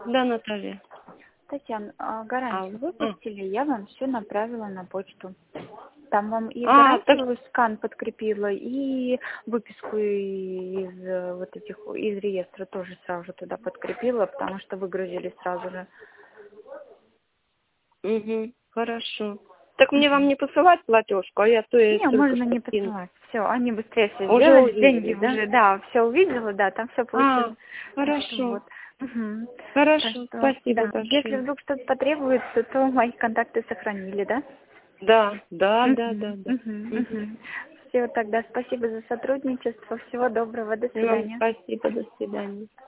Да, Наталья. Татьяна, А гарантию вы? выпустили, я вам все направила на почту. Там вам и Так, гарантию скан подкрепила, и выписку из вот этих, из реестра тоже сразу же туда подкрепила, потому что выгрузили сразу же. хорошо. Так мне вам Мгм. не посылать платежку, а я то я Не, только можно что не кину. посылать. Все, они быстрее все Уже сделали, деньги увидели, да? уже, да, все увидела, да, там все получилось. Так что Хорошо. вот. Мгм. Так Хорошо, что, спасибо да, если большое. вдруг что-то потребуется, то мои контакты сохранили, да? Да, да, да, да, Мгм, да. мгм, мгм. Все, тогда спасибо за сотрудничество. Всего доброго. До Вам свидания. спасибо, до свидания.